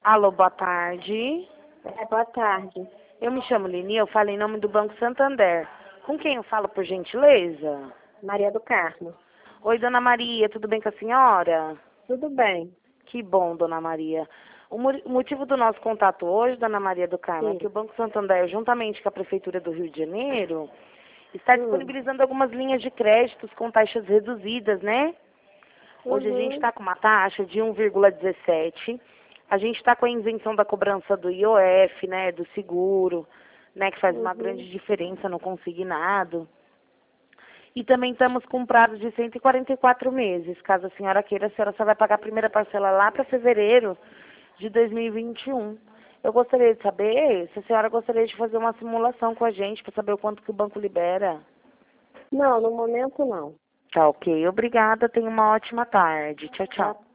Alô, boa tarde. Boa tarde. Eu me chamo Lini, eu falo em nome do Banco Santander. Com quem eu falo, por gentileza? Maria do Carmo. Oi, dona Maria, tudo bem com a senhora? Tudo bem. Que bom, dona Maria. O motivo do nosso contato hoje, dona Maria do Carmo, é Sim. que o Banco Santander, juntamente com a Prefeitura do Rio de Janeiro, está disponibilizando algumas linhas de créditos com taxas reduzidas, né? Hoje a gente está com uma taxa de 1,17. A gente está com a isenção da cobrança do IOF, né, do seguro, né, que faz uma grande diferença no consignado. E também estamos com um prazo de 144 meses. Caso a senhora queira, a senhora só vai pagar a primeira parcela lá para fevereiro de 2021. Eu gostaria de saber se a senhora gostaria de fazer uma simulação com a gente para saber o quanto que o banco libera. Não, no momento não. Tá ok. Obrigada. Tenha uma ótima tarde. Tchau, tchau.